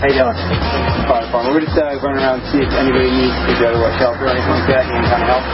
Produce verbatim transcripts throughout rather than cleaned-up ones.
How you doing? Fire department. We're just uh, running around to see if anybody needs to go to a shelter or anything like that. Any kind of help?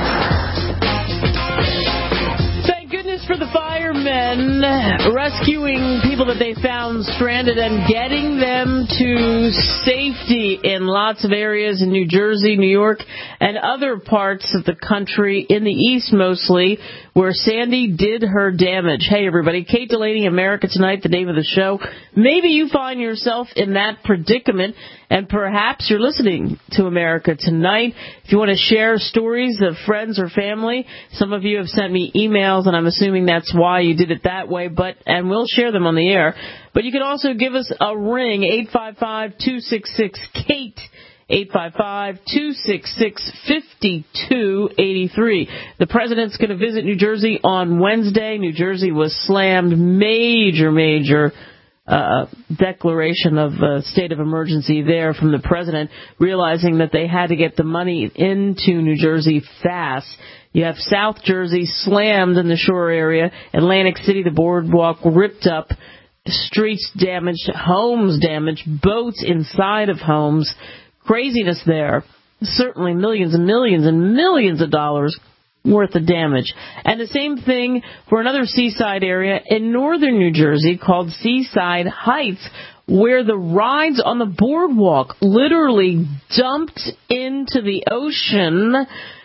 Thank goodness for the firemen rescuing people that they found stranded and getting them to safety in lots of areas in New Jersey, New York, and other parts of the country, in the East mostly, where Sandy did her damage. Hey, everybody. Kate Delaney, America Tonight, the name of the show. Maybe you find yourself in that predicament, and perhaps you're listening to America Tonight. If you want to share stories of friends or family, some of you have sent me emails, and I'm assuming that's why you did it that way, but and we'll share them on the air. But you can also give us a ring, eight five five, two six six, KATE, eight five five, two six six, five two eight three. The president's going to visit New Jersey on Wednesday. New Jersey was slammed. Major, major uh, declaration of uh, state of emergency there from the president, realizing that they had to get the money into New Jersey fast. You have South Jersey slammed in the shore area. Atlantic City, the boardwalk ripped up. Streets damaged. Homes damaged. Boats inside of homes. Craziness there. Certainly millions and millions and millions of dollars worth of damage. And the same thing for another seaside area in northern New Jersey called Seaside Heights, where the rides on the boardwalk literally dumped into the ocean.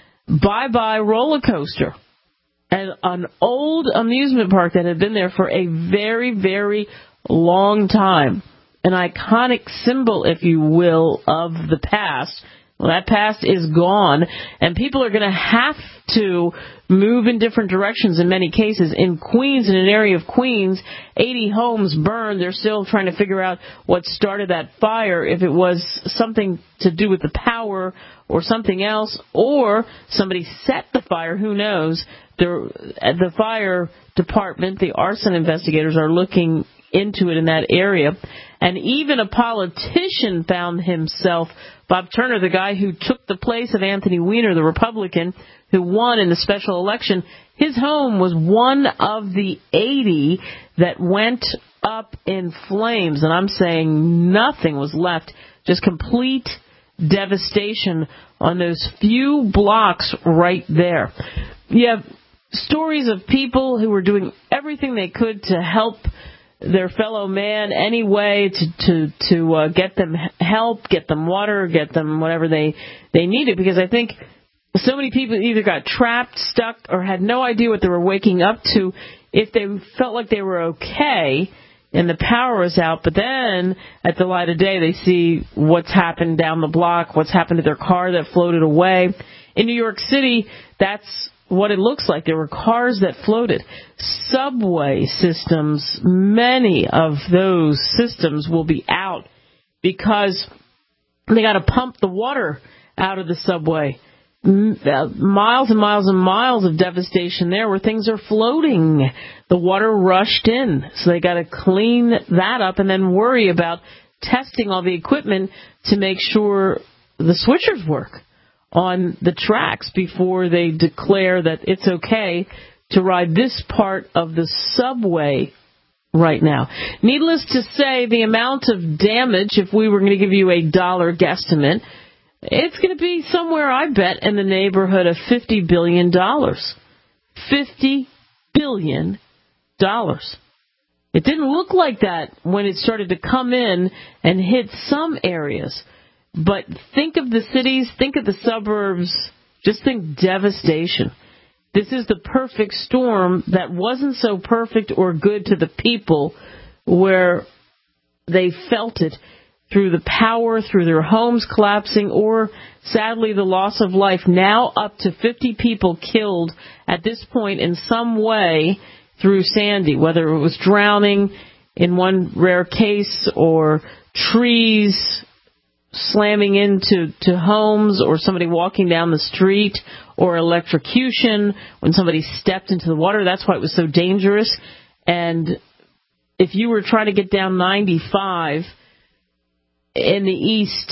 Bye-bye roller coaster. And an old amusement park that had been there for a very, very long time. An iconic symbol, if you will, of the past. Well, that past is gone, and people are going to have to move in different directions in many cases. In Queens, in an area of Queens, eighty homes burned. They're still trying to figure out what started that fire, if it was something to do with the power or something else, or somebody set the fire. Who knows? The, the fire department, the arson investigators, are looking into it in that area. And even a politician found himself, Bob Turner, the guy who took the place of Anthony Weiner, the Republican, who won in the special election. His home was one of the eighty that went up in flames. And I'm saying nothing was left, just complete devastation on those few blocks right there. You have stories of people who were doing everything they could to help their fellow man anyway, to to to uh, get them help, get them water, get them whatever they they needed, because I think so many people either got trapped, stuck, or had no idea what they were waking up to. If they felt like they were okay and the power was out, but then at the light of day they see what's happened down the block, what's happened to their car that floated away. In New York City, that's what it looks like. There were cars that floated. Subway systems, many of those systems will be out because they got to pump the water out of the subway. Miles and miles and miles of devastation there where things are floating. The water rushed in, so they got to clean that up and then worry about testing all the equipment to make sure the switchers work on the tracks before they declare that it's okay to ride this part of the subway right now. Needless to say, the amount of damage, if we were going to give you a dollar guesstimate, it's going to be somewhere, I bet, in the neighborhood of fifty billion dollars. fifty billion dollars. It didn't look like that when it started to come in and hit some areas. But think of the cities, think of the suburbs, just think devastation. This is the perfect storm that wasn't so perfect or good to the people, where they felt it through the power, through their homes collapsing, or sadly the loss of life. Now up to fifty people killed at this point in some way through Sandy, whether it was drowning in one rare case, or trees slamming into to homes, or somebody walking down the street, or electrocution when somebody stepped into the water. That's why it was so dangerous. And if you were trying to get down ninety-five in the east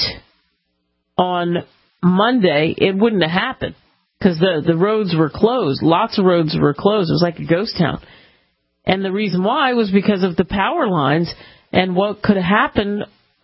on Monday, it wouldn't have happened because the, the roads were closed. Lots of roads were closed. It was like a ghost town. And the reason why was because of the power lines and what could have happened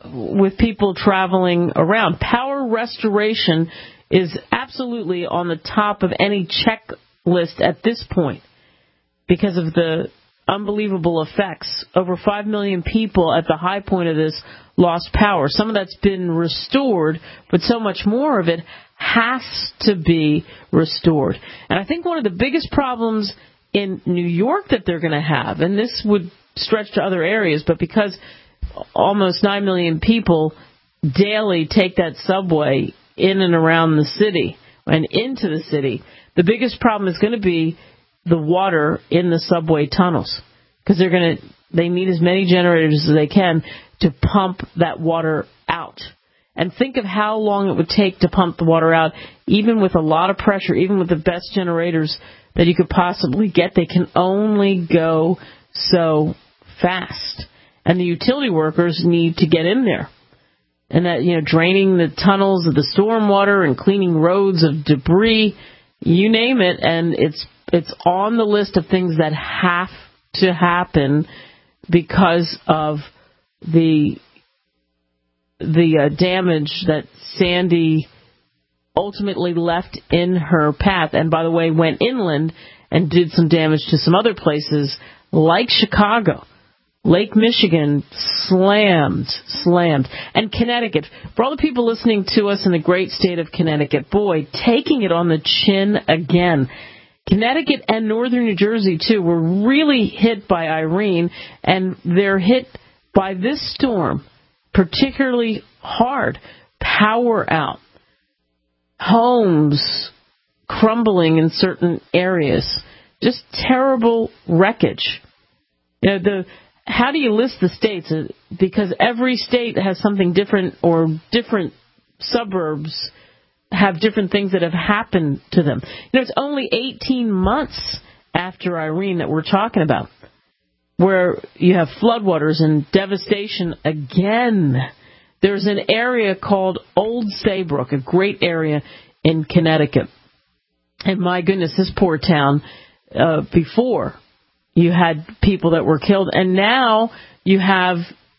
with people traveling around. Power restoration is absolutely on the top of any checklist at this point because of the unbelievable effects. Over five million people at the high point of this lost power. Some of that's been restored, but so much more of it has to be restored. And I think one of the biggest problems in New York that they're going to have, and this would stretch to other areas, but because almost nine million people daily take that subway in and around the city and into the city, the biggest problem is going to be the water in the subway tunnels, because they're going to they need as many generators as they can to pump that water out. And think of how long it would take to pump the water out, even with a lot of pressure, even with the best generators that you could possibly get. They can only go so fast. And the utility workers need to get in there. And that, you know, draining the tunnels of the stormwater and cleaning roads of debris, you name it, and it's it's on the list of things that have to happen because of the the uh, damage that Sandy ultimately left in her path. And by the way, went inland and did some damage to some other places like Chicago. Lake Michigan slammed, slammed. And Connecticut, for all the people listening to us in the great state of Connecticut, boy, taking it on the chin again. Connecticut and northern New Jersey, too, were really hit by Irene, and they're hit by this storm particularly hard. Power out. Homes crumbling in certain areas. Just terrible wreckage. You know, the how do you list the states? Because every state has something different, or different suburbs have different things that have happened to them. You know, it's only eighteen months after Irene that we're talking about, where you have floodwaters and devastation again. There's an area called Old Saybrook, a great area in Connecticut. And my goodness, this poor town, uh, before you had people that were killed, and now you have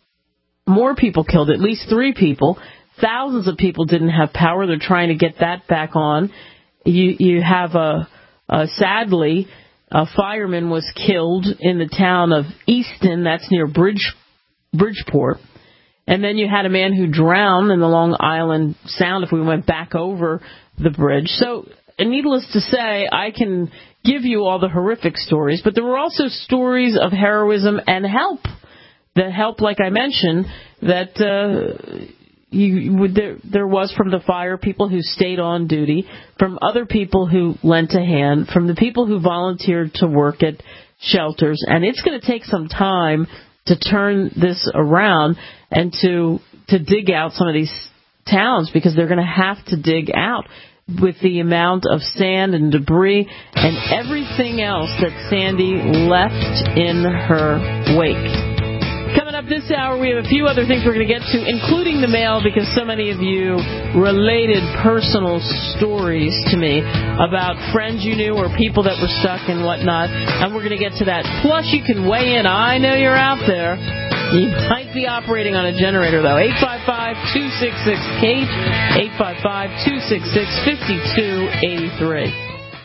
more people killed, at least three people. Thousands of people didn't have power. They're trying to get that back on. You you have, a, a sadly, a fireman was killed in the town of Easton. That's near Bridge, Bridgeport. And then you had a man who drowned in the Long Island Sound if we went back over the bridge. So, needless to say, I can give you all the horrific stories, but there were also stories of heroism and help. The help, like I mentioned, that uh, you would, there, there was from the fire people who stayed on duty, from other people who lent a hand, from the people who volunteered to work at shelters. And it's going to take some time to turn this around and to to dig out some of these towns, because they're going to have to dig out with the amount of sand and debris and everything else that Sandy left in her wake. Coming up this hour, we have a few other things we're going to get to, including the mail, because so many of you related personal stories to me about friends you knew or people that were stuck and whatnot, and we're going to get to that. Plus, you can weigh in. I know you're out there. You might be operating on a generator, though. eight five five, two six six, C A G E, eight five five, two six six, five two eight three.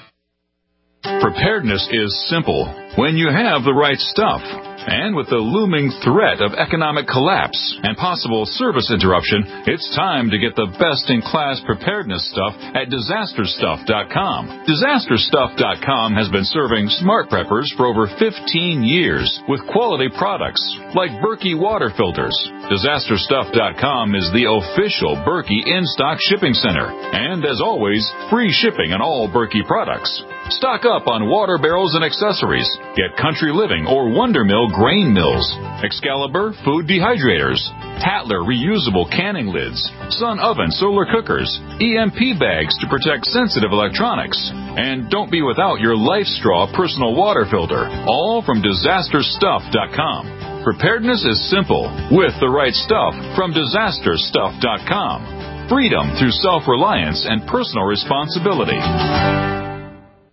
Preparedness is simple when you have the right stuff. And with the looming threat of economic collapse and possible service interruption, it's time to get the best-in-class preparedness stuff at disaster stuff dot com. disaster stuff dot com has been serving smart preppers for over fifteen years with quality products like Berkey water filters. disaster stuff dot com is the official Berkey in-stock shipping center. And as always, free shipping on all Berkey products. Stock up on water barrels and accessories. Get Country Living or Wonder Mill grain mills, Excalibur food dehydrators, Tatler reusable canning lids, Sun oven solar cookers, E M P bags to protect sensitive electronics, and don't be without your LifeStraw personal water filter, all from disaster stuff dot com. Preparedness is simple with the right stuff from disaster stuff dot com. Freedom through self-reliance and personal responsibility.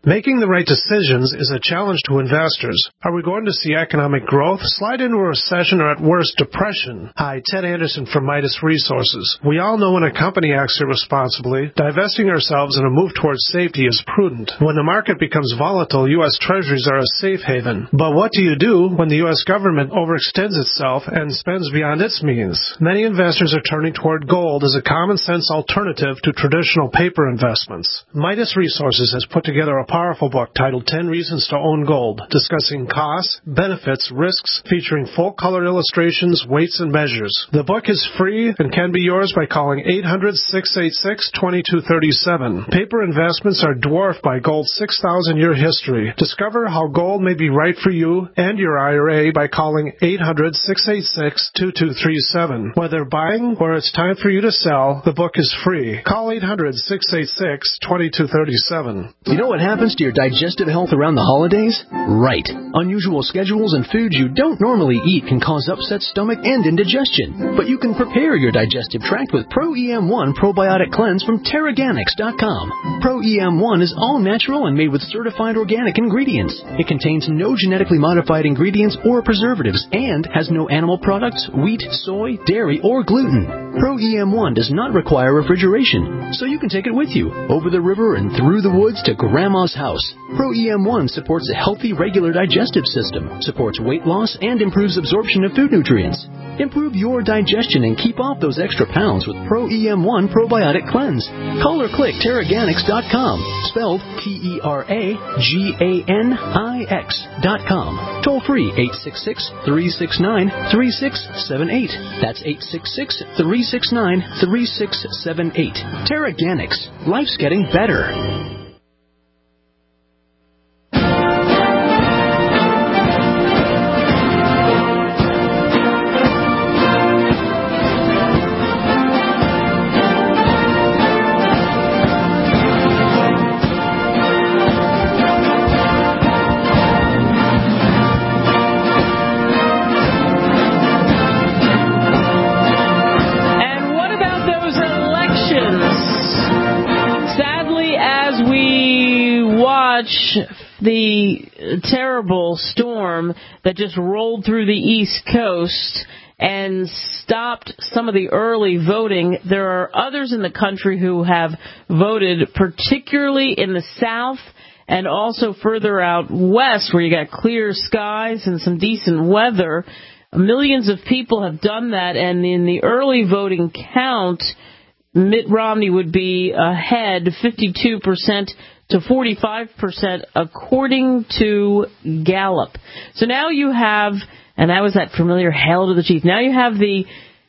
Making the right decisions is a challenge to investors. Are we going to see economic growth, slide into a recession, or at worst, depression? Hi, Ted Anderson from Midas Resources. We all know when a company acts irresponsibly, divesting ourselves in a move towards safety is prudent. When the market becomes volatile, U S Treasuries are a safe haven. But what do you do when the U S government overextends itself and spends beyond its means? Many investors are turning toward gold as a common-sense alternative to traditional paper investments. Midas Resources has put together a powerful book titled ten Reasons to Own Gold, discussing costs, benefits, risks, featuring full-color illustrations, weights, and measures. The book is free and can be yours by calling eight hundred, six eight six, two two three seven. Paper investments are dwarfed by gold's six thousand year history. Discover how gold may be right for you and your I R A by calling eight hundred, six eight six, two two three seven. Whether buying or it's time for you to sell, the book is free. Call eight hundred, six eight six, two two three seven. You know what happens to your digestive health around the holidays? Right. Unusual schedules and foods you don't normally eat can cause upset stomach and indigestion. But you can prepare your digestive tract with Pro E M one Probiotic Cleanse from Terraganics dot com. Pro E M one is all natural and made with certified organic ingredients. It contains no genetically modified ingredients or preservatives and has no animal products, wheat, soy, dairy, or gluten. Pro E M one does not require refrigeration, so you can take it with you over the river and through the woods to Grandma's house. Pro E M one supports a healthy, regular digestive system, supports weight loss, and improves absorption of food nutrients. Improve your digestion and keep off those extra pounds with Pro E M one Probiotic Cleanse. Call or click Terraganics dot com, spelled T E R A G A N I X dot com. Toll free eight six six, three six nine, three six seven eight. That's eight six six, three six nine, three six seven eight. Terraganics. Life's getting better. The terrible storm that just rolled through the East Coast and stopped some of the early voting. There are others in the country who have voted, particularly in the South and also further out west where you got clear skies and some decent weather. Millions of people have done that, and in the early voting count, Mitt Romney would be ahead fifty-two percent to forty-five percent according to Gallup. So now you have, and that was that familiar hail to the chief, now you have the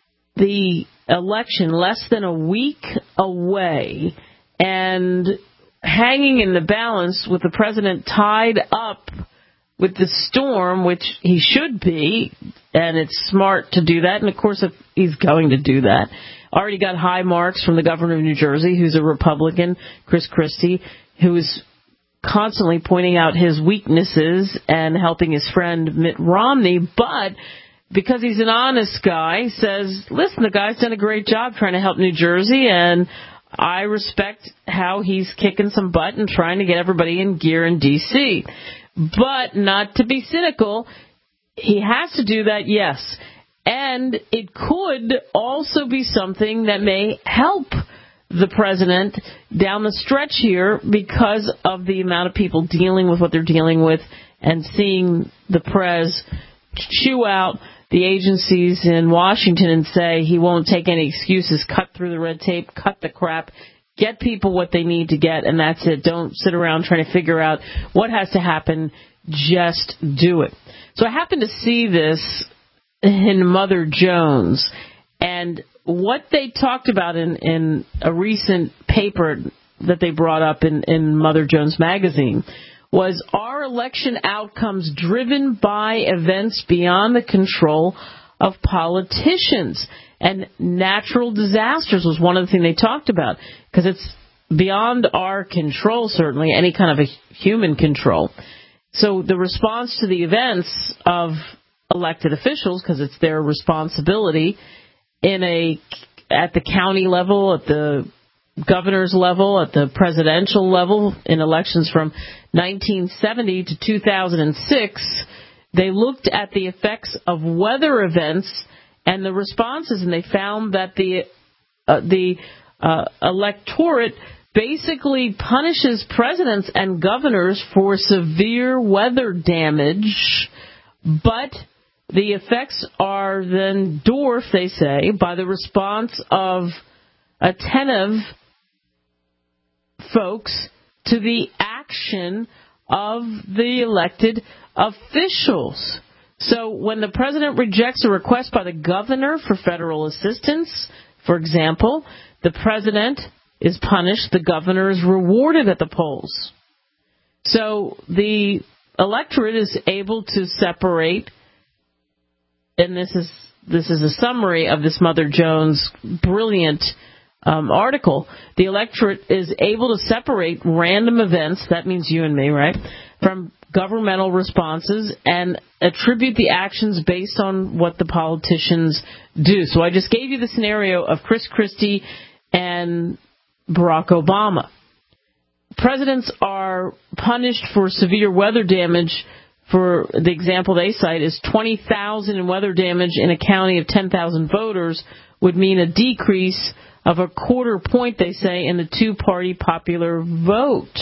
the election less than a week away and hanging in the balance with the president tied up with the storm, which he should be, and it's smart to do that, and of course if he's going to do that. Already got high marks from the governor of New Jersey, who's a Republican, Chris Christie, who is constantly pointing out his weaknesses and helping his friend Mitt Romney, but because he's an honest guy, says, listen, the guy's done a great job trying to help New Jersey, and I respect how he's kicking some butt and trying to get everybody in gear in D C But not to be cynical, he has to do that, yes. And it could also be something that may help the president down the stretch here because of the amount of people dealing with what they're dealing with and seeing the prez chew out the agencies in Washington and say he won't take any excuses, cut through the red tape, cut the crap, get people what they need to get, and that's it. Don't sit around trying to figure out what has to happen. Just do it. So I happened to see this in Mother Jones, and what they talked about in, in a recent paper that they brought up in, in Mother Jones magazine was, are election outcomes driven by events beyond the control of politicians? And natural disasters was one of the things they talked about, because it's beyond our control, certainly, any kind of a human control. So the response to the events of elected officials, because it's their responsibility in a at the county level, at the governor's level, at the presidential level, in elections from nineteen seventy to two thousand six, they looked at the effects of weather events and the responses, and they found that the uh, the uh, electorate basically punishes presidents and governors for severe weather damage, but the effects are then dwarfed, they say, by the response of attentive folks to the action of the elected officials. So when the president rejects a request by the governor for federal assistance, for example, the president is punished, the governor is rewarded at the polls. So the electorate is able to separate, and this is this is a summary of this Mother Jones brilliant um, article. The electorate is able to separate random events, that means you and me, right, from governmental responses and attribute the actions based on what the politicians do. So I just gave you the scenario of Chris Christie and Barack Obama. Presidents are punished for severe weather damage. For the example they cite is twenty thousand in weather damage in a county of ten thousand voters would mean a decrease of a quarter point, they say, in the two-party popular vote.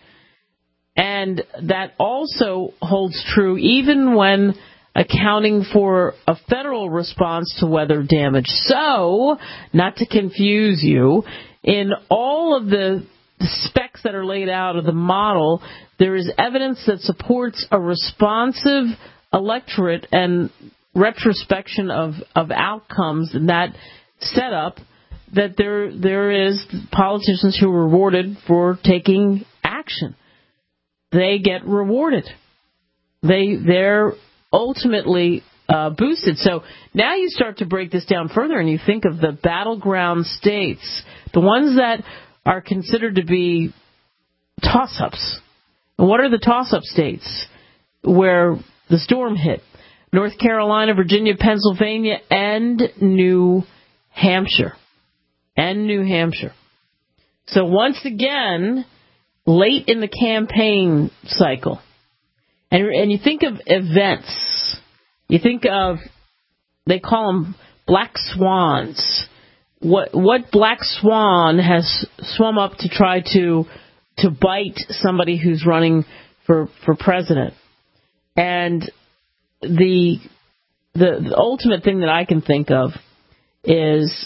And that also holds true even when accounting for a federal response to weather damage. So, not to confuse you, in all of the specs that are laid out of the model, there is evidence that supports a responsive electorate and retrospection of, of outcomes in that setup, that there there is politicians who are rewarded for taking action. They get rewarded. They, they're ultimately uh, boosted. So now you start to break this down further and you think of the battleground states, the ones that are considered to be toss-ups. And what are the toss-up states where the storm hit? North Carolina, Virginia, Pennsylvania, and New Hampshire. And New Hampshire. So once again, late in the campaign cycle, and, and you think of events, you think of, they call them black swans. What what black swan has swum up to try to to bite somebody who's running for for president? And the the, the ultimate thing that I can think of is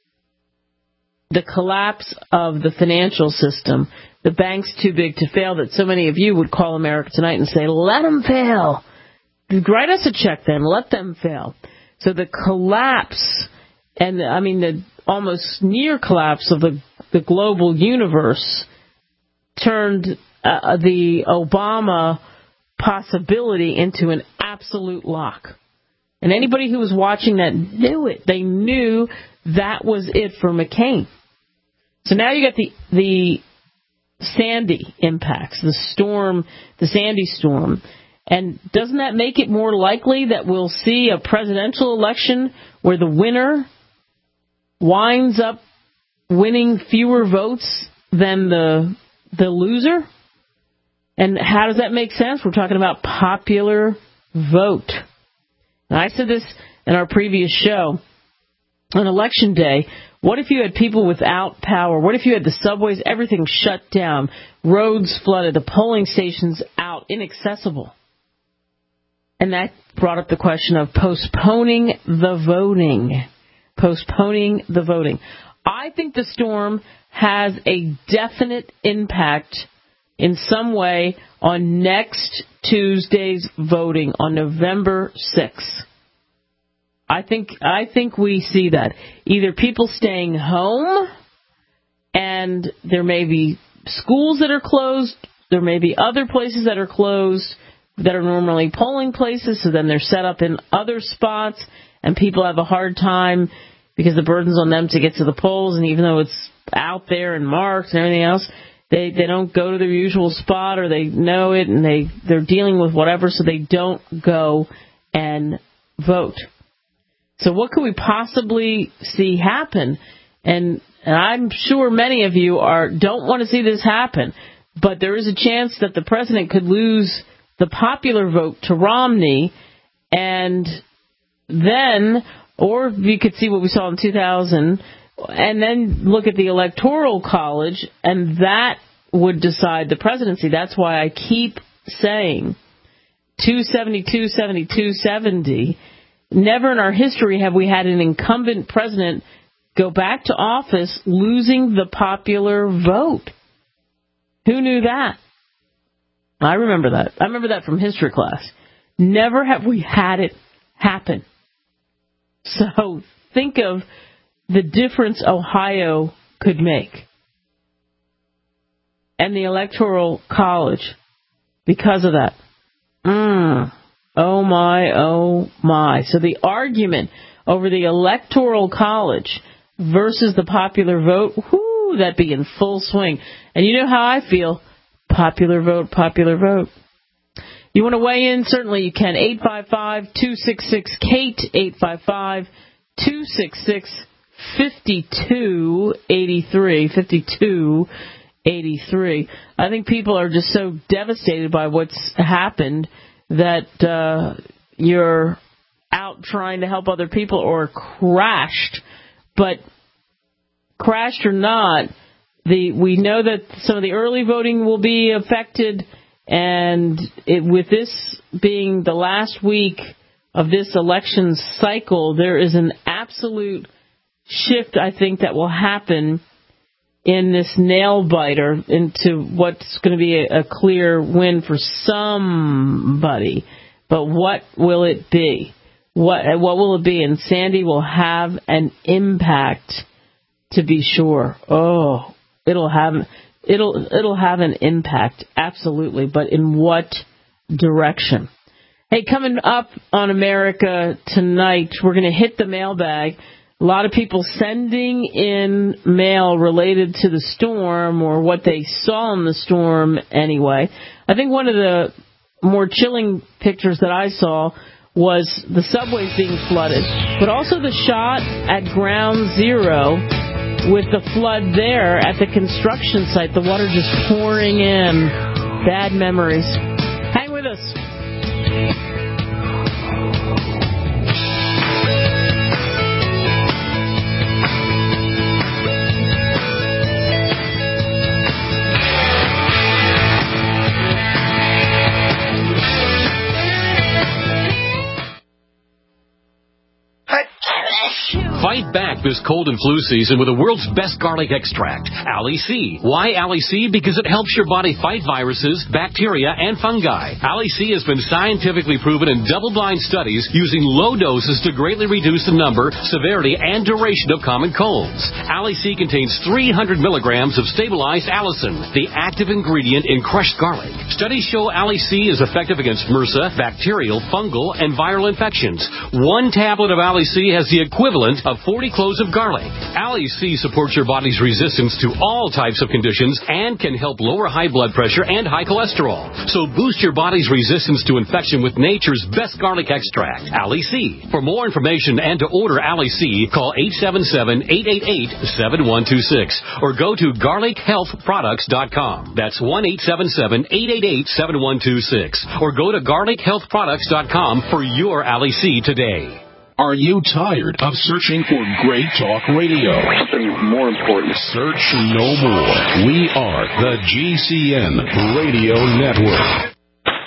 the collapse of the financial system. The bank's too big to fail, that so many of you would call America Tonight and say, let them fail. Write us a check then. Let them fail. So the collapse, and I mean the almost near collapse of the, the global universe turned uh, the Obama possibility into an absolute lock. And anybody who was watching that knew it. They knew that was it for McCain. So now you got the the Sandy impacts, the storm, the Sandy storm. And doesn't that make it more likely that we'll see a presidential election where the winner winds up winning fewer votes than the the loser? And how does that make sense? We're talking about popular vote. And I said this in our previous show. On election day, what if you had people without power? What if you had the subways, everything shut down, roads flooded, the polling stations out, inaccessible? And that brought up the question of postponing the voting. Postponing the voting. I think the storm has a definite impact in some way on next Tuesday's voting on November sixth. I think I think we see that. Either people staying home, and there may be schools that are closed, there may be other places that are closed that are normally polling places, so then they're set up in other spots, and people have a hard time because the burden's on them to get to the polls, and even though it's out there and marked and everything else, they, they don't go to their usual spot, or they know it, and they, they're dealing with whatever, so they don't go and vote. So what could we possibly see happen? And and I'm sure many of you are don't want to see this happen, but there is a chance that the president could lose the popular vote to Romney, and then, or you could see what we saw in two thousand, and then look at the Electoral College, and that would decide the presidency. That's why I keep saying two seventy-two, seventy-two, seventy. Never in our history have we had an incumbent president go back to office losing the popular vote. Who knew that? I remember that. I remember that from history class. Never have we had it happen. So think of the difference Ohio could make. And the Electoral College, because of that. Mm. Oh, my, oh, my. So the argument over the Electoral College versus the popular vote, whoo, that'd be in full swing. And you know how I feel. Popular vote, popular vote. You want to weigh in? Certainly you can. eight five five, two six six, K A T E, eight five five, two six six, five two eight three, five two eight three. I think people are just so devastated by what's happened that uh, you're out trying to help other people or crashed. But crashed or not, the we know that some of the early voting will be affected, and it, with this being the last week of this election cycle, there is an absolute shift, I think, that will happen in this nail-biter into what's going to be a, a clear win for somebody. But what will it be? What what will it be? And Sandy will have an impact, to be sure. Oh, it'll have it'll it'll have an impact, absolutely. But in what direction? Hey, coming up on America Tonight, we're going to hit the mailbag. A lot of people sending in mail related to the storm or what they saw in the storm anyway. I think one of the more chilling pictures that I saw was the subways being flooded, but also the shot at Ground Zero with the flood there at the construction site, the water just pouring in. Bad memories. Hang with us. Fight back this cold and flu season with the world's best garlic extract, Ali-C. Why Ali-C? Because it helps your body fight viruses, bacteria, and fungi. Ali-C has been scientifically proven in double-blind studies using low doses to greatly reduce the number, severity, and duration of common colds. Ali-C contains three hundred milligrams of stabilized allicin, the active ingredient in crushed garlic. Studies show Ali-C is effective against MRSA, bacterial, fungal, and viral infections. One tablet of Ali-C has the equivalent of forty cloves of garlic. Ali-C supports your body's resistance to all types of conditions and can help lower high blood pressure and high cholesterol. So boost your body's resistance to infection with nature's best garlic extract, Ali-C. For more information and to order Ali-C, call eight seven seven, eight eight eight, seven one two six or go to garlic health products dot com. That's one eight seven seven, eight eight eight, seven one two six or go to garlic health products dot com for your Ali-C today. Are you tired of searching for great talk radio? Something more important. Search no more. We are the G C N Radio Network.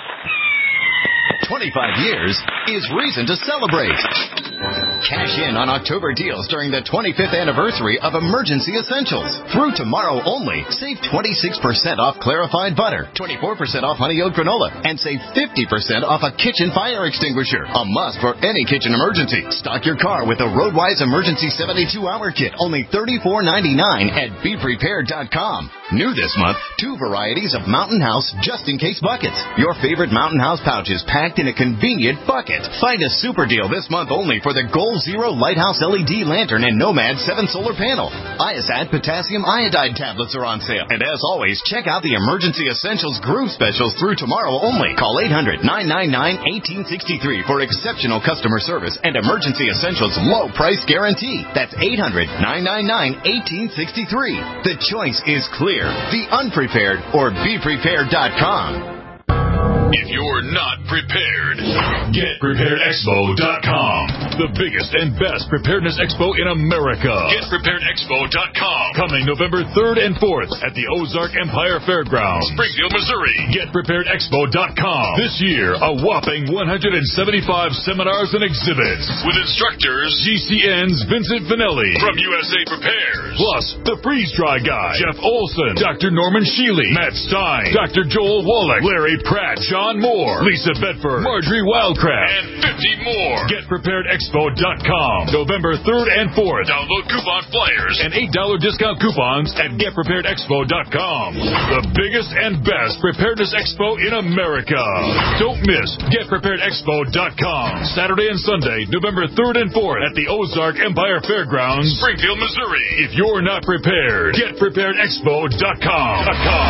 twenty-five years is reason to celebrate. Cash in on October deals during the twenty-fifth anniversary of Emergency Essentials. Through tomorrow only, save twenty-six percent off clarified butter, twenty-four percent off honey oat granola, and save fifty percent off a kitchen fire extinguisher. A must for any kitchen emergency. Stock your car with a Roadwise Emergency seventy-two hour kit, only thirty-four ninety-nine at be prepared dot com. New this month, two varieties of Mountain House just-in-case buckets. Your favorite Mountain House pouches packed in a convenient bucket. Find a super deal this month only for the gold Goal Zero Lighthouse L E D Lantern and Nomad seven solar panel. Iosat Potassium Iodide tablets are on sale. And as always, check out the Emergency Essentials Groove Specials through tomorrow only. Call eight hundred, nine nine nine, one eight six three for exceptional customer service and Emergency Essentials low price guarantee. That's eight hundred, nine nine nine, one eight six three. The choice is clear. Be unprepared or be prepared dot com. If you're not prepared, get prepared expo dot com. The biggest and best preparedness expo in America. get prepared expo dot com. Coming November third and fourth at the Ozark Empire Fairgrounds, Springfield, Missouri. get prepared expo dot com. This year, a whopping one hundred seventy-five seminars and exhibits with instructors G C N's Vincent Finelli from U S A Prepares. Plus, the freeze dry guy, Jeff Olson, Doctor Norman Shealy, Matt Stein, Doctor Joel Wallach, Larry Pratt, John Moore, Lisa Bedford, Marjorie Wildcraft, and fifty more. get prepared expo dot com. November third and fourth. Download coupon flyers and eight dollars discount coupons at get prepared expo dot com. The biggest and best preparedness expo in America. Don't miss get prepared expo dot com. Saturday and Sunday, November third and fourth at the Ozark Empire Fairgrounds, Springfield, Missouri. If you're not prepared, get prepared expo dot com.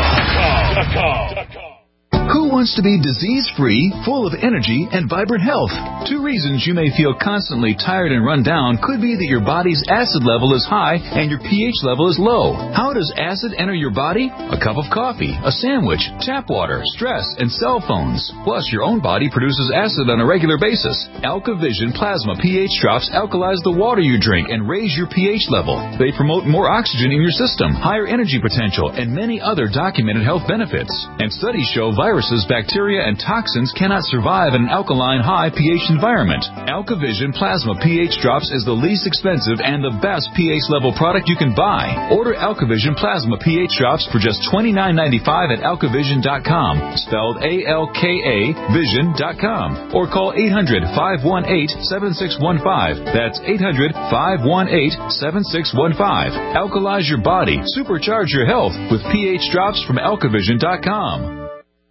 Who wants to be disease-free, full of energy, and vibrant health? Two reasons you may feel constantly tired and run down could be that your body's acid level is high and your pH level is low. How does acid enter your body? A cup of coffee, a sandwich, tap water, stress, and cell phones. Plus, your own body produces acid on a regular basis. AlkaVision Plasma pH drops alkalize the water you drink and raise your pH level. They promote more oxygen in your system, higher energy potential, and many other documented health benefits. And studies show viruses, bacteria, and toxins cannot survive in an alkaline high pH environment. AlkaVision Plasma pH Drops is the least expensive and the best pH level product you can buy. Order AlkaVision Plasma pH Drops for just twenty-nine ninety-five at alkavision dot com, spelled A L K A vision dot com, or call eight hundred, five one eight, seven six one five. That's eight hundred, five one eight, seven six one five. Alkalize your body, supercharge your health with pH Drops from alkavision dot com.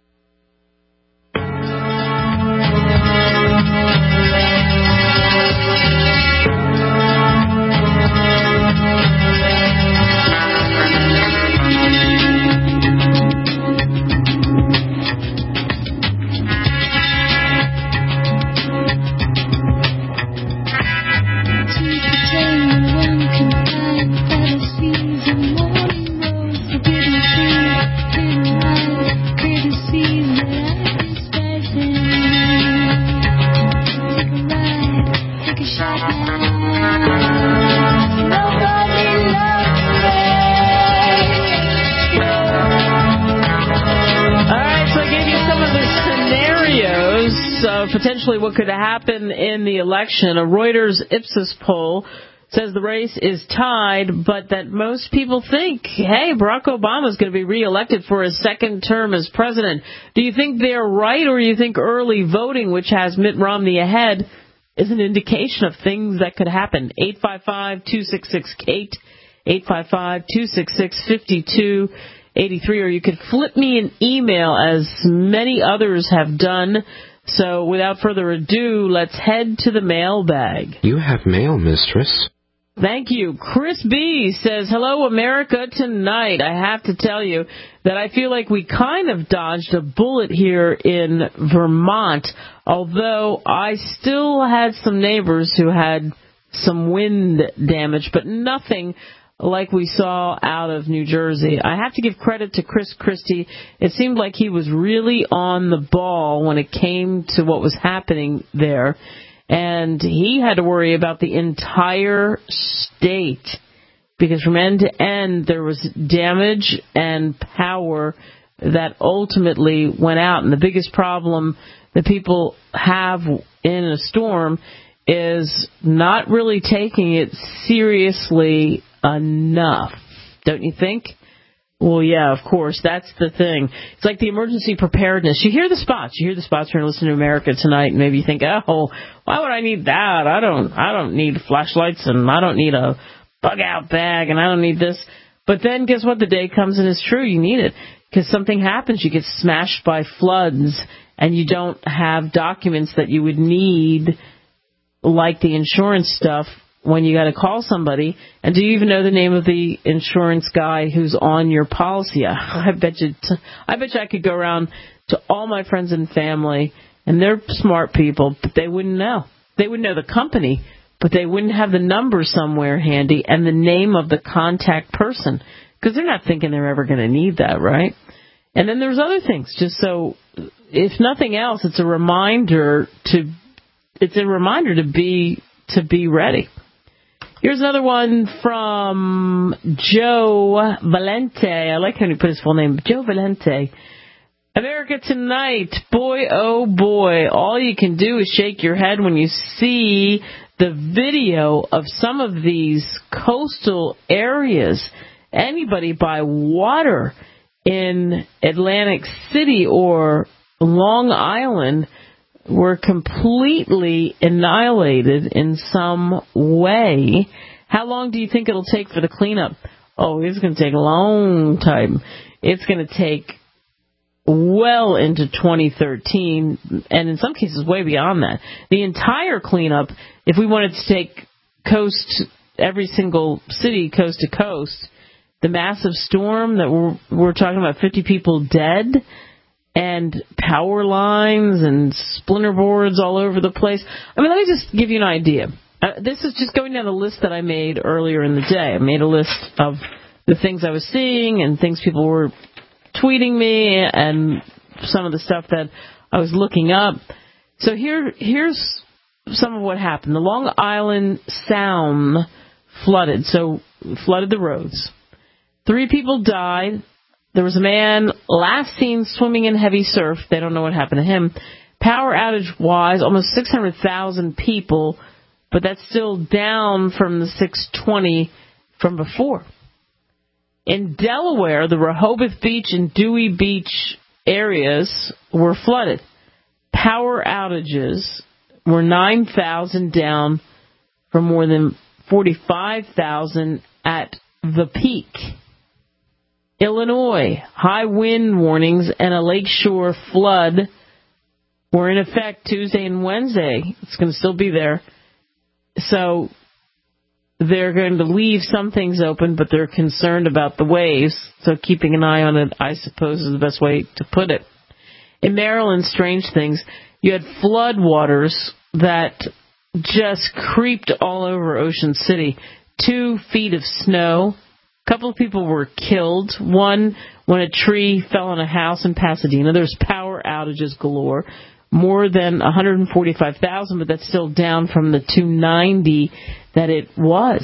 Potentially what could happen in the election. A Reuters Ipsos poll says the race is tied, but that most people think, hey, Barack Obama is going to be reelected for his second term as president. Do you think they're right, or do you think early voting, which has Mitt Romney ahead, is an indication of things that could happen? eight five five, two six six, Kate, eight five five, two six six, five two eight three, or you could flip me an email, as many others have done. So without further ado, let's head to the mailbag. You have mail, mistress. Thank you. Chris B. says, hello, America. Tonight, I have to tell you that I feel like we kind of dodged a bullet here in Vermont, although I still had some neighbors who had some wind damage, but nothing like we saw out of New Jersey. I have to give credit to Chris Christie. It seemed like he was really on the ball when it came to what was happening there. And he had to worry about the entire state, because from end to end there was damage and power that ultimately went out. And the biggest problem that people have in a storm is not really taking it seriously enough, don't you think? Well, yeah, of course, that's the thing. It's like the emergency preparedness. You hear the spots. You hear the spots here and listen to America Tonight, and maybe you think, oh, why would I need that? I don't I don't need flashlights, and I don't need a bug-out bag, and I don't need this. But then guess what? The day comes, and it's true. You need it, because something happens. You get smashed by floods, and you don't have documents that you would need like the insurance stuff when you got to call somebody. And do you even know the name of the insurance guy who's on your policy? I bet you, t- I bet you I could go around to all my friends and family, and they're smart people, but they wouldn't know. They would know the company, but they wouldn't have the number somewhere handy and the name of the contact person, because they're not thinking they're ever going to need that, right? And then there's other things, just so, if nothing else, it's a reminder to, it's a reminder to be, to be ready. Here's another one from Joe Valente. I like how he put his full name, Joe Valente. America Tonight, boy, oh boy, all you can do is shake your head when you see the video of some of these coastal areas. Anybody by water in Atlantic City or Long Island were completely annihilated in some way. How long do you think it'll take for the cleanup? Oh, it's going to take a long time. It's going to take well into twenty thirteen, and in some cases way beyond that. The entire cleanup, if we wanted to take coast, every single city coast to coast, the massive storm that we're, we're talking about, fifty people dead, and power lines and splinter boards all over the place. I mean, let me just give you an idea. Uh, this is just going down the list that I made earlier in the day. I made a list of the things I was seeing and things people were tweeting me and some of the stuff that I was looking up. So here, here's some of what happened. The Long Island Sound flooded, so flooded the roads. Three people died. There was a man last seen swimming in heavy surf. They don't know what happened to him. Power outage-wise, almost six hundred thousand people, but that's still down from the six twenty from before. In Delaware, the Rehoboth Beach and Dewey Beach areas were flooded. Power outages were nine thousand down from more than forty-five thousand at the peak. Illinois, high wind warnings and a lakeshore flood were in effect Tuesday and Wednesday. It's going to still be there. So they're going to leave some things open, but they're concerned about the waves. So keeping an eye on it, I suppose, is the best way to put it. In Maryland, strange things. You had flood waters that just creeped all over Ocean City. Two feet of snow. A couple of people were killed. One when a tree fell on a house in Pasadena. There's power outages galore. More than one hundred forty-five thousand, but that's still down from the two hundred ninety that it was.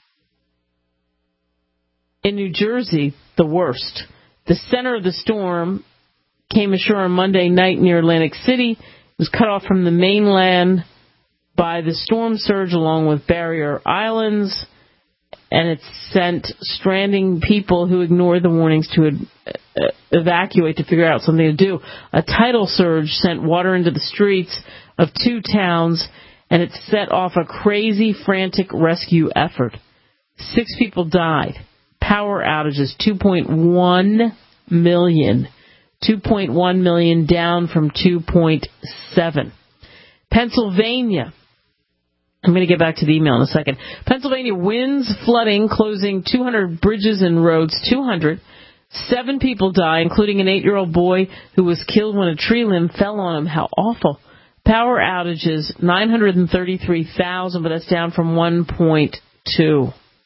In New Jersey, the worst. The center of the storm came ashore on Monday night near Atlantic City. It was cut off from the mainland by the storm surge along with barrier islands, and it sent stranding people who ignored the warnings to uh, evacuate to figure out something to do. A tidal surge sent water into the streets of two towns, and it set off a crazy, frantic rescue effort. Six people died. Power outages, two point one million. two point one million down from two point seven. Pennsylvania. I'm going to get back to the email in a second. Pennsylvania winds, flooding, closing two hundred bridges and roads. two hundred. Seven people die, including an eight-year-old boy who was killed when a tree limb fell on him. How awful. Power outages, nine hundred thirty-three thousand, but that's down from one point two.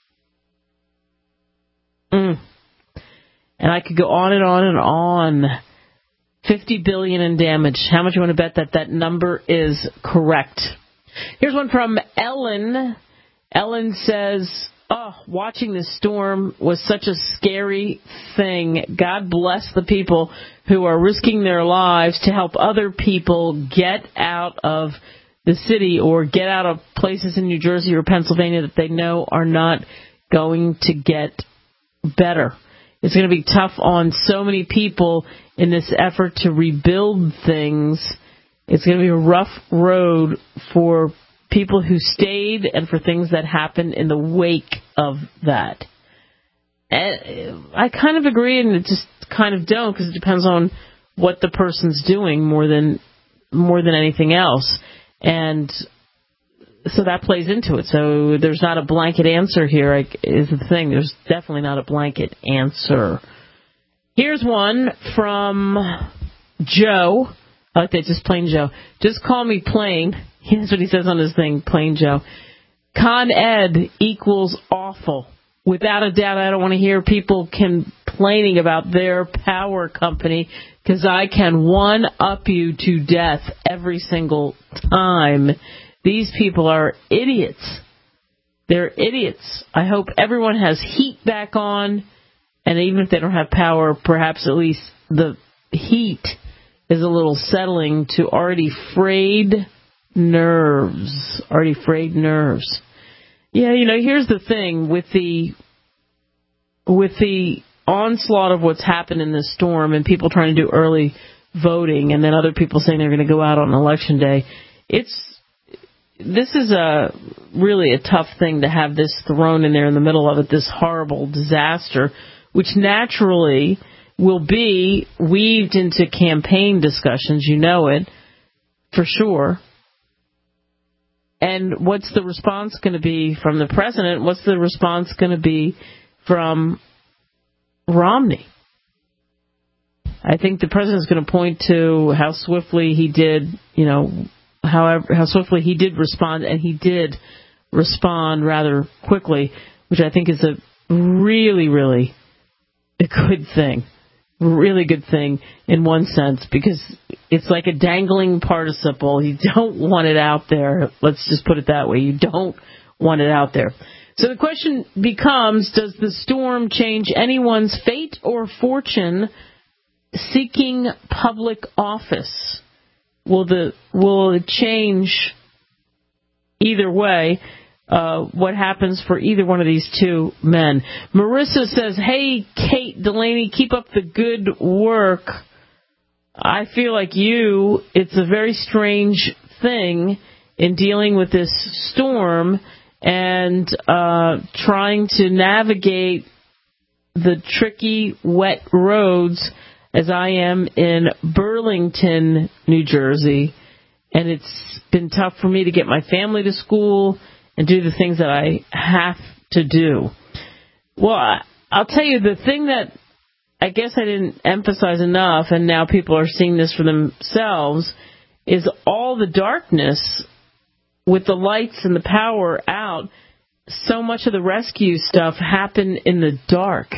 Mm. And I could go on and on and on. fifty billion dollars in damage. How much you want to bet that that number is correct? Here's one from Ellen. Ellen says, oh, watching this storm was such a scary thing. God bless the people who are risking their lives to help other people get out of the city or get out of places in New Jersey or Pennsylvania that they know are not going to get better. It's going to be tough on so many people in this effort to rebuild things. It's going to be a rough road for people who stayed and for things that happened in the wake of that. And I kind of agree and just kind of don't, because it depends on what the person's doing more than more than anything else. And so that plays into it. So there's not a blanket answer here, is the thing. There's definitely not a blanket answer. Here's one from Joe. I like that, just plain Joe. Just call me plain. Here's what he says on his thing, plain Joe. Con Ed equals awful. Without a doubt, I don't want to hear people complaining about their power company, because I can one-up you to death every single time. These people are idiots. They're idiots. I hope everyone has heat back on, and even if they don't have power, perhaps at least the heat is a little settling to already frayed nerves. Already frayed nerves. Yeah, you know, here's the thing with the with the onslaught of what's happened in this storm and people trying to do early voting and then other people saying they're going to go out on election day. It's this is a really a tough thing to have this thrown in there in the middle of it, this horrible disaster, which naturally will be weaved into campaign discussions. You know it, for sure. And what's the response going to be from the president? What's the response going to be from Romney? I think the president's going to point to how swiftly he did, you know, however, how swiftly he did respond, and he did respond rather quickly, which I think is a really, really a good thing. Really good thing in one sense, because it's like a dangling participle. You don't want it out there. Let's just put it that way. You don't want it out there. So the question becomes, does the storm change anyone's fate or fortune seeking public office? Will the will it change either way? Uh, what happens for either one of these two men? Marissa says, hey, Kate Delaney, keep up the good work. I feel like you, it's a very strange thing in dealing with this storm and uh, trying to navigate the tricky, wet roads as I am in Burlington, New Jersey. And it's been tough for me to get my family to school and do the things that I have to do. Well, I'll tell you, the thing that I guess I didn't emphasize enough, and now people are seeing this for themselves, is all the darkness with the lights and the power out. So much of the rescue stuff happened in the dark.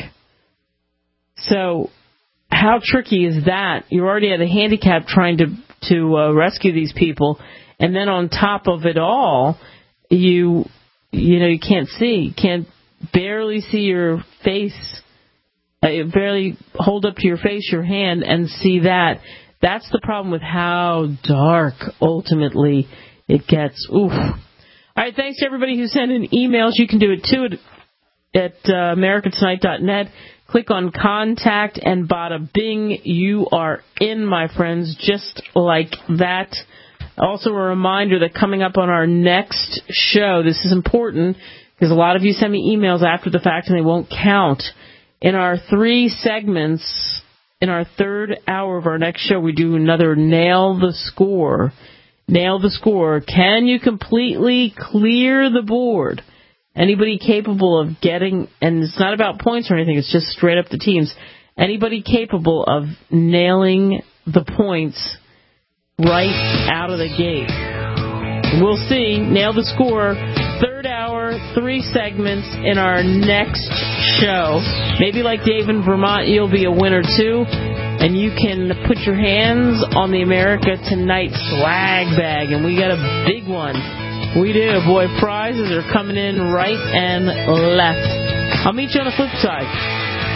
So how tricky is that? You're already at a handicap trying to, to uh, rescue these people, and then on top of it all, You, you know, you can't see, can't barely see your face, uh, barely hold up to your face your hand and see that. That's the problem with how dark ultimately it gets. Oof. All right, thanks to everybody who sent in emails. You can do it too at, at uh, america tonight dot net. Click on Contact and bada bing, you are in, my friends, just like that. Also, a reminder that coming up on our next show, this is important because a lot of you send me emails after the fact and they won't count. In our three segments, in our third hour of our next show, we do another Nail the Score. Nail the Score. Can you completely clear the board? Anybody capable of getting, and it's not about points or anything, it's just straight up the teams. Anybody capable of nailing the points right out of the gate? We'll see. Nail the Score. Third hour, three segments in our next show. Maybe like Dave in Vermont, you'll be a winner too. And you can put your hands on the America Tonight swag bag. And we got a big one. We do. Boy, prizes are coming in right and left. I'll meet you on the flip side.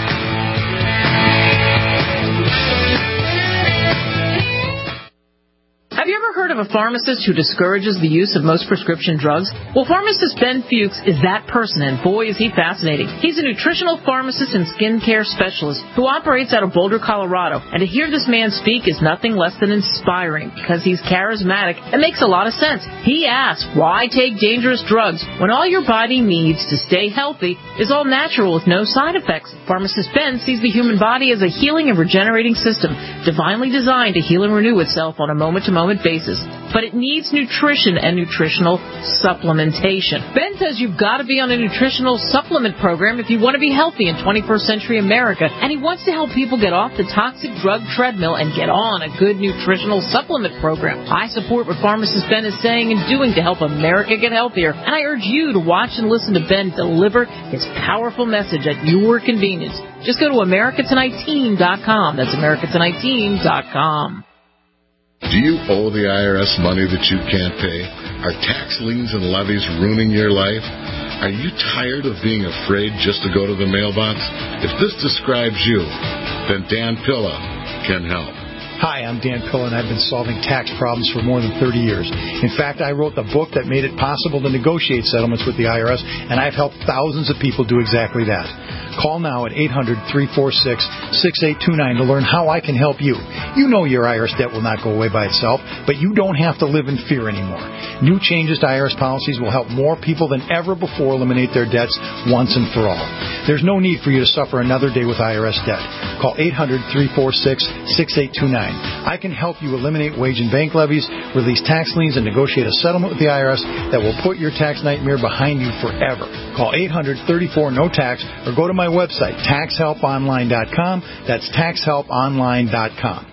Have you ever heard of a pharmacist who discourages the use of most prescription drugs? Well, pharmacist Ben Fuchs is that person, and boy, is he fascinating. He's a nutritional pharmacist and skincare specialist who operates out of Boulder, Colorado. And to hear this man speak is nothing less than inspiring because he's charismatic and makes a lot of sense. He asks, why take dangerous drugs when all your body needs to stay healthy is all natural with no side effects? Pharmacist Ben sees the human body as a healing and regenerating system, divinely designed to heal and renew itself on a moment-to-moment basis. but it needs nutrition and nutritional supplementation. Ben says you've got to be on a nutritional supplement program if you want to be healthy in twenty-first century America, and he wants to help people get off the toxic drug treadmill and get on a good nutritional supplement program. I support what pharmacist Ben is saying and doing to help America get healthier, and I urge you to watch and listen to Ben deliver his powerful message at your convenience. Just go to America Tonight Team dot com. That's America Tonight Team dot com. Do you owe the I R S money that you can't pay? Are tax liens and levies ruining your life? Are you tired of being afraid just to go to the mailbox? If this describes you, then Dan Pilla can help. Hi, I'm Dan Pilla, and I've been solving tax problems for more than thirty years. In fact, I wrote the book that made it possible to negotiate settlements with the I R S, and I've helped thousands of people do exactly that. Call now at eight hundred, three four six, six eight two nine to learn how I can help you. You know your I R S debt will not go away by itself, but you don't have to live in fear anymore. New changes to I R S policies will help more people than ever before eliminate their debts once and for all. There's no need for you to suffer another day with I R S debt. Call eight hundred, three four six, six eight two nine. I can help you eliminate wage and bank levies, release tax liens, and negotiate a settlement with the I R S that will put your tax nightmare behind you forever. Call eight hundred, thirty-four, no tax or go to my website, tax help online dot com. That's tax help online dot com.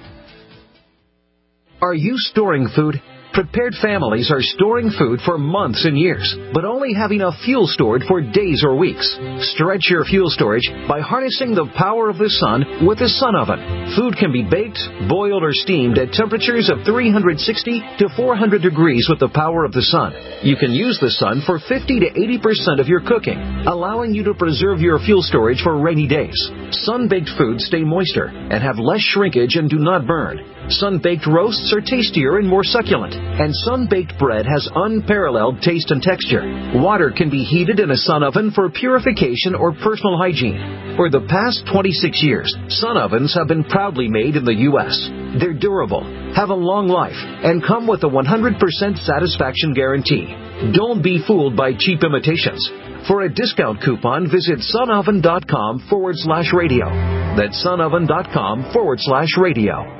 Are you storing food? Prepared families are storing food for months and years, but only have enough fuel stored for days or weeks. Stretch your fuel storage by harnessing the power of the sun with a sun oven. Food can be baked, boiled, or steamed at temperatures of three hundred sixty to four hundred degrees with the power of the sun. You can use the sun for fifty to eighty percent of your cooking, allowing you to preserve your fuel storage for rainy days. Sun-baked foods stay moister and have less shrinkage and do not burn. Sun-baked roasts are tastier and more succulent, and sun-baked bread has unparalleled taste and texture. Water can be heated in a sun oven for purification or personal hygiene. For the past twenty-six years, sun ovens have been proudly made in the U S They're durable, have a long life, and come with a one hundred percent satisfaction guarantee. Don't be fooled by cheap imitations. For a discount coupon, visit sunoven.com forward slash radio. That's sunoven.com forward slash radio.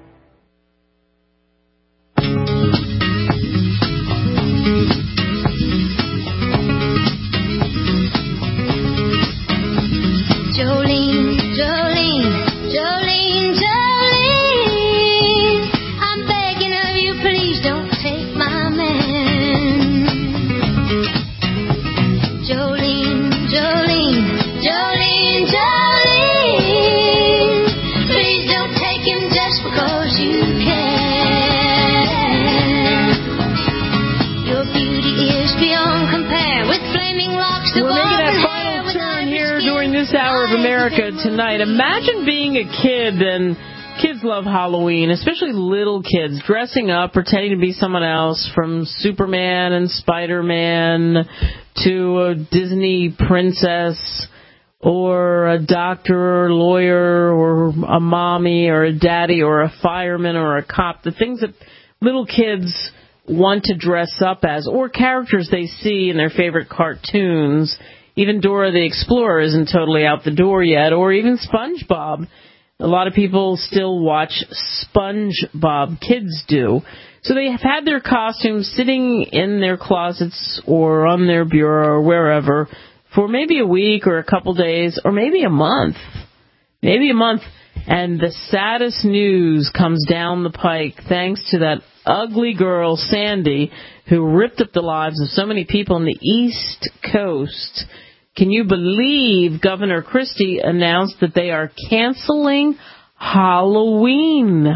America tonight. Imagine being a kid, and kids love Halloween, especially little kids, dressing up, pretending to be someone else, from Superman and Spider-Man to a Disney princess or a doctor or lawyer or a mommy or a daddy or a fireman or a cop, the things that little kids want to dress up as, or characters they see in their favorite cartoons. Even Dora the Explorer isn't totally out the door yet, or even SpongeBob. A lot of people still watch SpongeBob. Kids do. So they have had their costumes sitting in their closets or on their bureau or wherever for maybe a week or a couple days or maybe a month. Maybe a month. And the saddest news comes down the pike thanks to that ugly girl, Sandy, who ripped up the lives of so many people on the East Coast. Can you believe Governor Christie announced that they are canceling Halloween?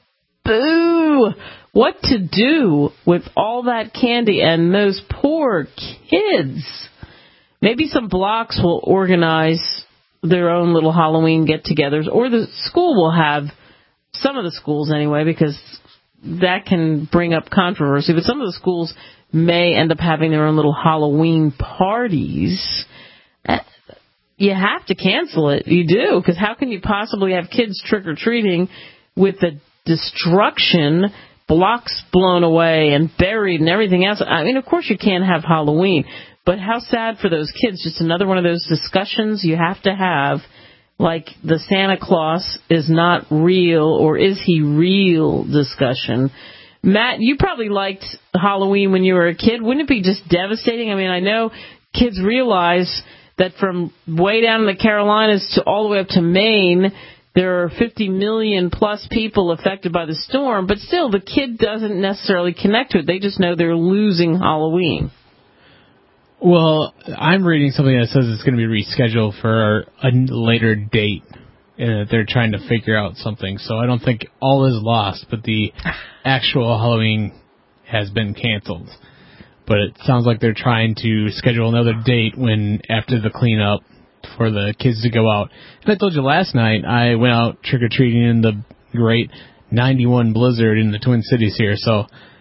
Boo! What to do with all that candy and those poor kids? Maybe some blocks will organize their own little Halloween get-togethers, or the school will have, some of the schools anyway, because that can bring up controversy, but some of the schools may end up having their own little Halloween parties. You have to cancel it. You do, because how can you possibly have kids trick-or-treating with the destruction, blocks blown away and buried and everything else? I mean, of course you can't have Halloween, but how sad for those kids. Just another one of those discussions you have to have, like the Santa Claus is not real, or is he real discussion. Matt, you probably liked Halloween when you were a kid. Wouldn't it be just devastating? I mean, I know kids realize that from way down in the Carolinas to all the way up to Maine, there are fifty million plus people affected by the storm, but still the kid doesn't necessarily connect to it. They just know they're losing Halloween. Well, I'm reading something that says it's going to be rescheduled for a later date, and that they're trying to figure out something. So I don't think all is lost, but the actual Halloween has been canceled. But it sounds like they're trying to schedule another date when after the cleanup for the kids to go out. And I told you last night I went out trick-or-treating in the great ninety-one blizzard in the Twin Cities here. So,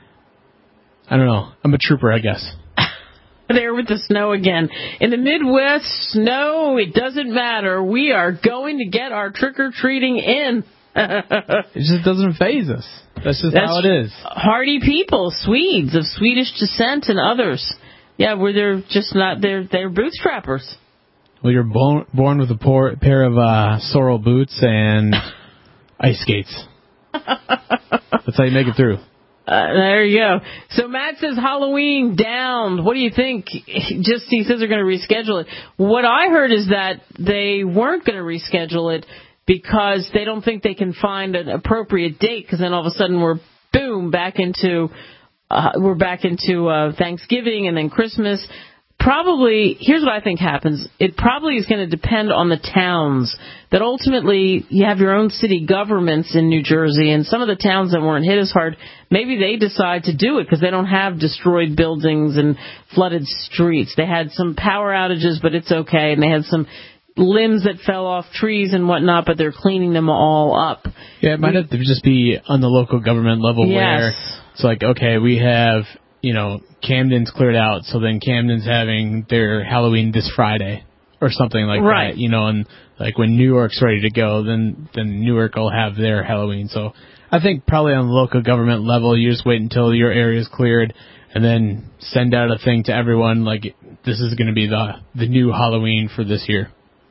I don't know. I'm a trooper, I guess. There with the snow again. In the Midwest, snow, it doesn't matter. We are going to get our trick-or-treating in. It just doesn't faze us. That's just That's how it is. Hardy people, Swedes of Swedish descent and others. Yeah, where they're just not, they're, they're bootstrappers. Well, you're born, born with a por- pair of uh, sorrel boots and ice skates. That's how you make it through. Uh, there you go. So Matt says Halloween down. What do you think? Just he says they're going to reschedule it. What I heard is that they weren't going to reschedule it because they don't think they can find an appropriate date. Because then all of a sudden we're boom back into uh, we're back into uh, Thanksgiving and then Christmas. Probably, here's what I think happens. It probably is going to depend on the towns. That ultimately, you have your own city governments in New Jersey, and some of the towns that weren't hit as hard, maybe they decide to do it because they don't have destroyed buildings and flooded streets. They had some power outages, but it's okay, and they had some limbs that fell off trees and whatnot, but they're cleaning them all up. Yeah, it might have to just be on the local government level yes. where it's like, okay, we have... you know, Camden's cleared out, so then Camden's having their Halloween this Friday or something like right. that, you know, and like when New York's ready to go, then then Newark will have their Halloween. So I think probably on the local government level, you just wait until your area's cleared and then send out a thing to everyone like this is going to be the the new Halloween for this year.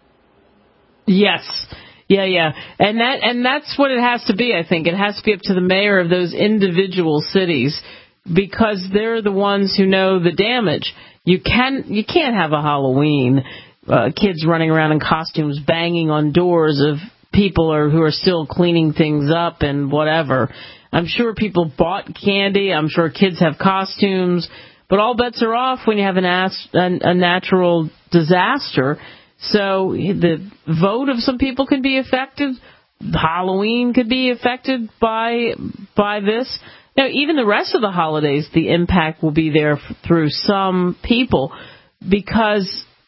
Yes. Yeah, yeah. And that and that's what it has to be, I think. It has to be up to the mayor of those individual cities, because they're the ones who know the damage. You can you can't have a Halloween uh, kids running around in costumes banging on doors of people or who are still cleaning things up and whatever. I'm sure people bought candy. I'm sure kids have costumes, but all bets are off when you have an as, a, a natural disaster. So the vote of some people can be affected. Halloween could be affected by by this. Now, even the rest of the holidays, the impact will be there f- through some people because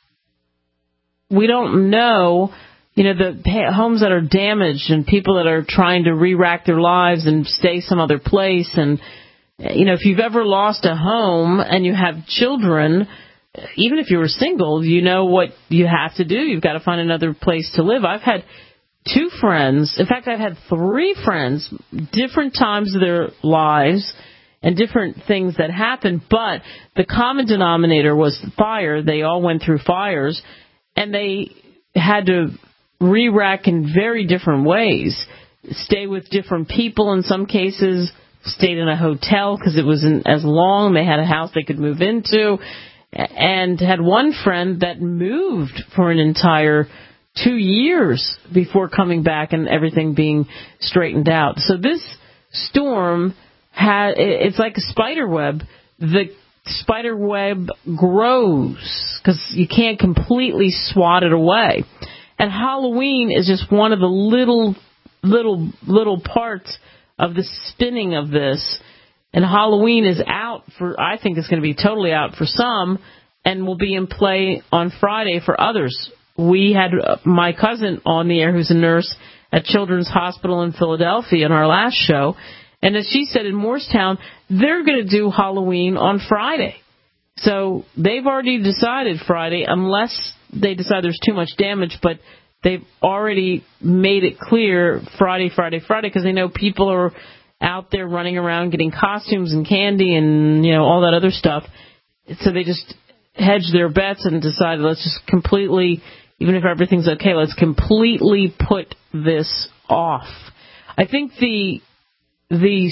we don't know, you know, the ha- homes that are damaged and people that are trying to re-rack their lives and stay some other place. And, you know, if you've ever lost a home and you have children, even if you were single, you know what you have to do. You've got to find another place to live. I've had two friends, in fact, I've had three friends, different times of their lives and different things that happened, but the common denominator was the fire. They all went through fires, and they had to re-rack in very different ways, stay with different people in some cases, stayed in a hotel because it wasn't as long. They had a house they could move into, and had one friend that moved for an entire two years before coming back and everything being straightened out. So this storm, had, it's like a spider web. The spider web grows because you can't completely swat it away. And Halloween is just one of the little, little, little parts of the spinning of this. And Halloween is out for, I think it's going to be totally out for some and will be in play on Friday for others. We had my cousin on the air who's a nurse at Children's Hospital in Philadelphia in our last show. And as she said, in Morristown, they're going to do Halloween on Friday. So they've already decided Friday, unless they decide there's too much damage, but they've already made it clear Friday, Friday, Friday, because they know people are out there running around getting costumes and candy and, you know, all that other stuff. So they just hedged their bets and decided, let's just completely, even if everything's okay, let's completely put this off. I think the the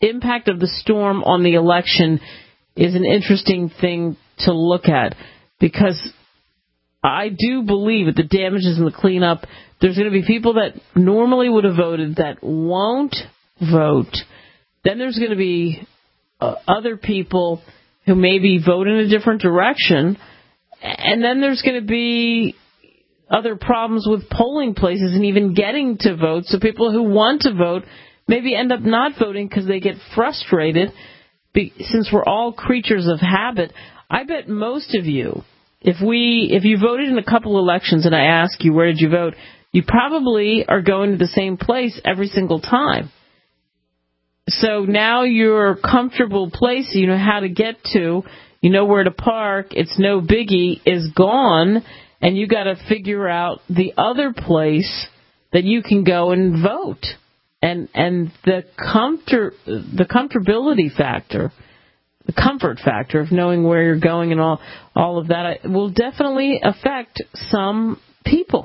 impact of the storm on the election is an interesting thing to look at, because I do believe that the damages and the cleanup, there's going to be people that normally would have voted that won't vote. Then there's going to be uh, other people who maybe vote in a different direction. And then there's going to be other problems with polling places and even getting to vote. So people who want to vote maybe end up not voting because they get frustrated. Be, since we're all creatures of habit, I bet most of you, if we, if you voted in a couple elections and I ask you where did you vote, you probably are going to the same place every single time. So now your comfortable place, you know how to get to, you know where to park, it's no biggie, is gone, and you got to figure out the other place that you can go and vote. And and the comfort, the comfortability factor, the comfort factor of knowing where you're going and all all of that will definitely affect some people,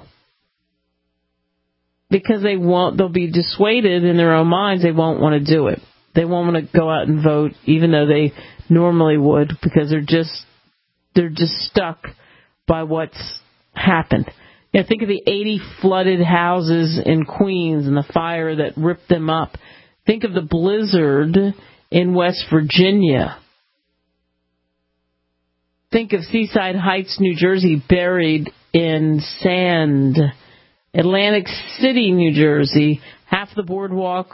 because they won't, they'll be dissuaded in their own minds. They won't want to do it. They won't want to go out and vote, even though they normally would, because they're just they're just stuck by what's happened. You know, think of the eighty flooded houses in Queens and the fire that ripped them up. Think of the blizzard in West Virginia. Think of Seaside Heights, New Jersey, buried in sand. Atlantic City, New Jersey, half the boardwalk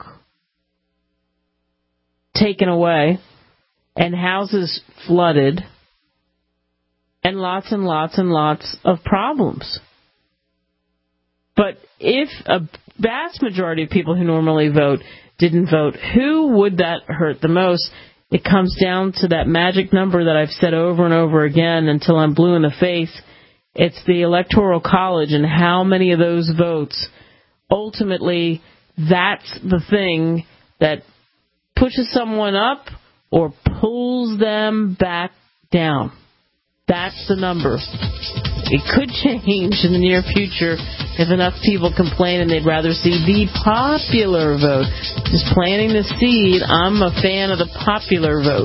taken away, and houses flooded, and lots and lots and lots of problems. But if a vast majority of people who normally vote didn't vote, who would that hurt the most? It comes down to that magic number that I've said over and over again until I'm blue in the face. It's the Electoral College, and how many of those votes. Ultimately, that's the thing that pushes someone up or pulls them back down. That's the number. It could change in the near future if enough people complain and they'd rather see the popular vote. Just planting the seed, I'm a fan of the popular vote.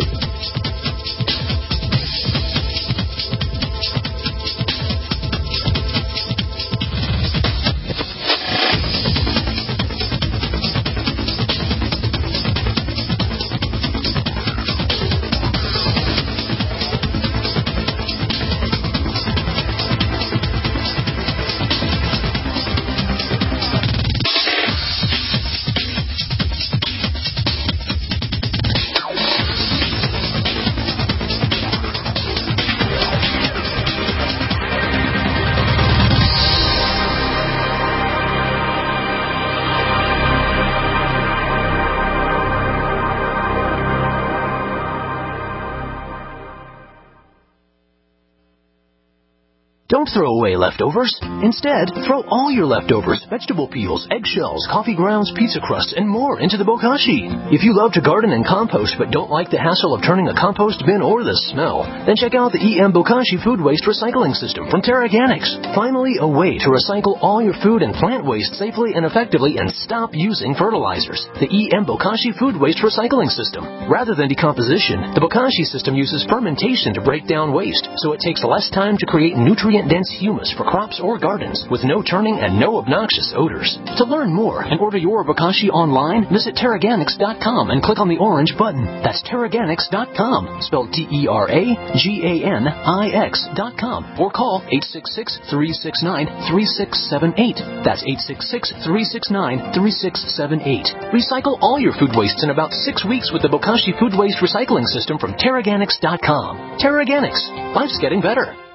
Don't throw away leftovers. Instead, throw all your leftovers, vegetable peels, eggshells, coffee grounds, pizza crusts, and more into the bokashi. If you love to garden and compost but don't like the hassle of turning a compost bin or the smell, then check out the E M Bokashi Food Waste Recycling System from Terraganics. Finally, a way to recycle all your food and plant waste safely and effectively and stop using fertilizers. The E M Bokashi Food Waste Recycling System. Rather than decomposition, the Bokashi system uses fermentation to break down waste, so it takes less time to create nutrient-dense humus for crops or gardens with no turning and no obnoxious odors. To learn more and order your Bokashi online, visit Terraganics dot com and click on the orange button. That's Terraganics dot com, spelled T E R A G A N I X dot com, or call eight six six, three six nine, three six seven eight. That's eight six six, three six nine, three six seven eight. Recycle all your food wastes in about six weeks with the Bokashi Food Waste Recycling System from Terraganics dot com. Terraganics. Life's getting better.